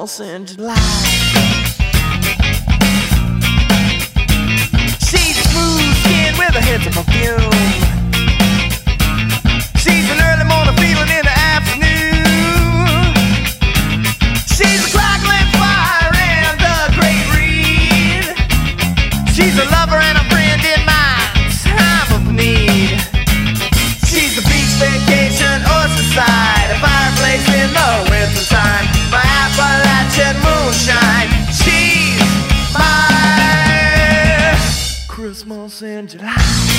Christmas in July. She's smooth skin with a hint of perfume. She's an early morning feeling in the afternoon. She's a crackling fire and a great read. She's a lover and a friend in my time of need. She's a beach vacation oceanside, a fireplace in the wintertime, my Appalachian moonshine. She's my Christmas in July.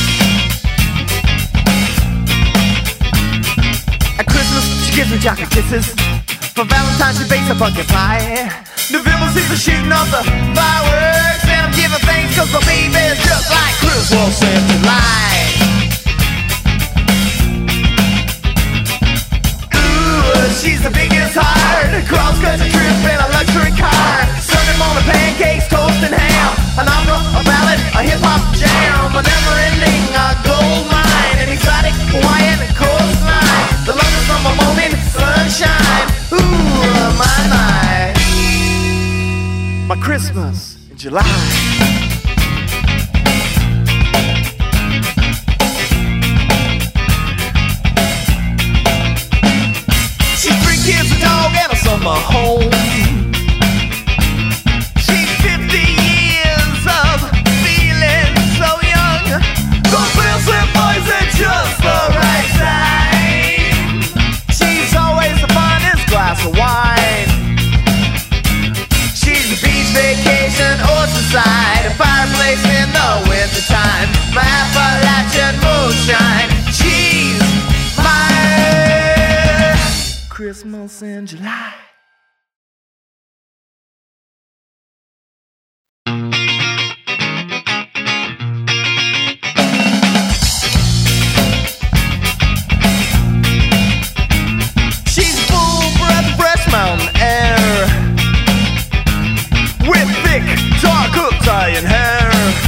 At Christmas, she gives me chocolate kisses. For Valentine's, she bakes a pumpkin pie. November sees the shooting off the fireworks, and I'm giving thanks cause my baby's just like Christmas in July. She's the biggest heart, cross-country trip in a luxury car. Sunday morning pancakes, toast and ham, an opera, a ballad, a hip-hop jam, a never-ending gold mine, an exotic Hawaiian coastline, the lovers from a morning sunshine. Ooh, my Christmas in July. Kids, a dog, and a summer home. She's 50 years of feeling so young. Those little slim boys at just the right time. She's always the finest glass of wine. She's a beach vacation, oceanside, a fireplace in the wintertime, my Appalachian moonshine. She's Christmas in July. She's full breath of fresh mountain air, with thick, dark Italian hair.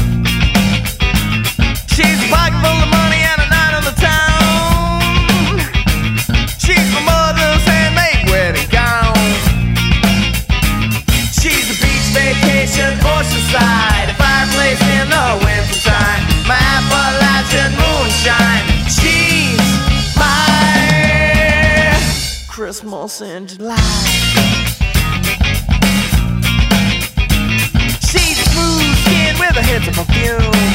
She's a pocket full of money and a night on the town. She's my mother's handmade wedding gown. She's a beach vacation, oceanside, a fireplace in the wintertime, my Appalachian moonshine. She's my Christmas in July. She's smooth skin with a hint of perfume.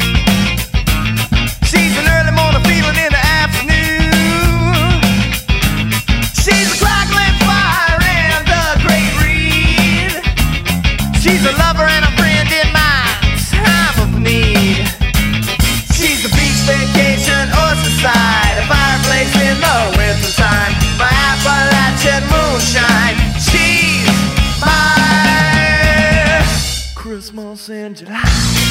She's an early morning feeling in the afternoon. She's a crackling fire and a great read. She's a lover and a friend in my time of need. She's a beach vacation, oceanside, a fireplace in the wintertime, my Appalachian moonshine. She's my Christmas in July.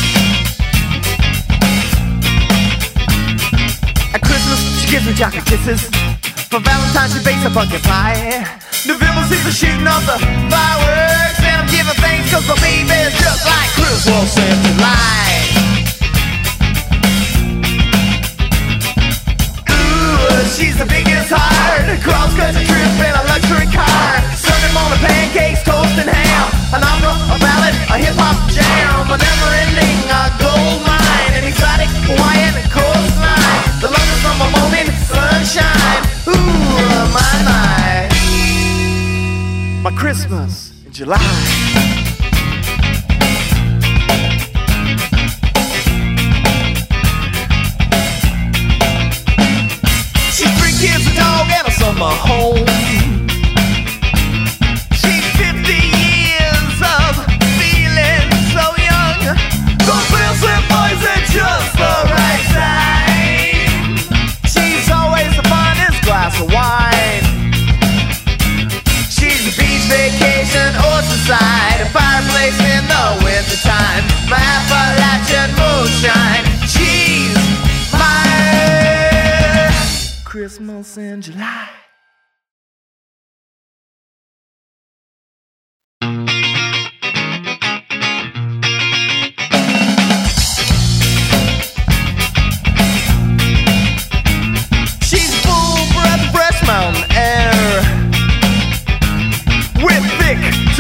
At Christmas, she gives me chocolate kisses. For Valentine's, she bakes a pumpkin pie. November sees the shooting off the fireworks, and I'm giving thanks cause my baby's just like Christmas in July. Ooh, she's the biggest heart, cross-country trip in a luxury car. Sunday morning pancakes, toast and ham, an opera, a ballad, a hip-hop jam, a never-ending gold mine, an exotic Hawaiian coastline, the lovers from a morning sunshine. Ooh, my Christmas in July. She's 3 kids, a dog, and a summer home. She's 50 years of feeling so young. Those little slim boys at just the right time. She's always the finest glass of wine. She's a beach vacation, oceanside, a fireplace in the wintertime, my Appalachian moonshine. She's my Christmas in July. mountain air with thick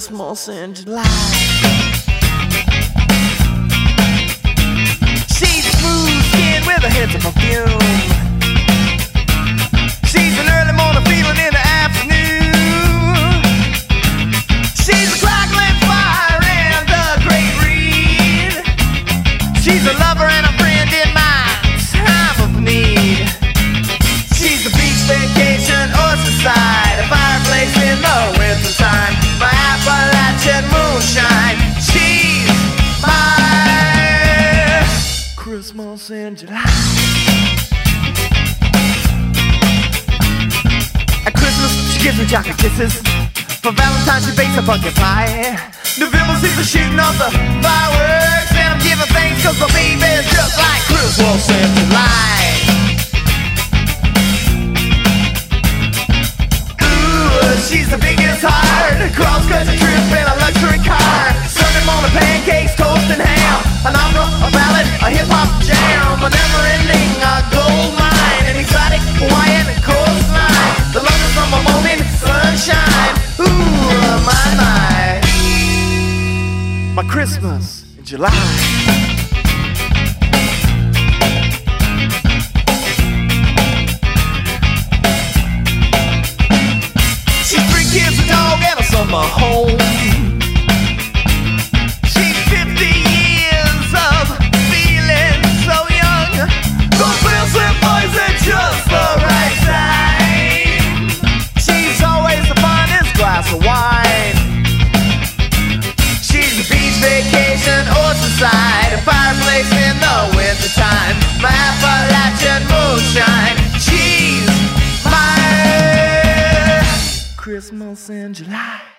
Christmas in July. She's smooth skin with a hint of perfume. She's an early morning feeling in the afternoon. She's a crackling fire and a great read. She's a lover and a friend in my time of need. She's a beach vacation, oceanside, a fireplace in the wintertime, my Appalachian moonshine. She's my Christmas in July. At Christmas, she gives me chocolate kisses. For Valentine's, she bakes a pumpkin pie. November sees her shooting off the fireworks, and I'm giving thanks 'cause my baby's just like Christmas in July. She's the biggest heart, cross-country trip in a luxury car, Sunday morning pancakes, toast and ham, an opera, a ballad, a hip-hop jam, a never-ending gold mine, an exotic Hawaiian coastline, the lovers from a morning sunshine. Ooh, my Christmas in July. Kids, a dog, and a summer home. She's 50 years of feeling so young. Those Wilson boys are just the right time. She's always the finest glass of wine. She's a beach vacation, oceanside, a fireplace in the wintertime, my Appalachian moonshine. She's my Christmas in July.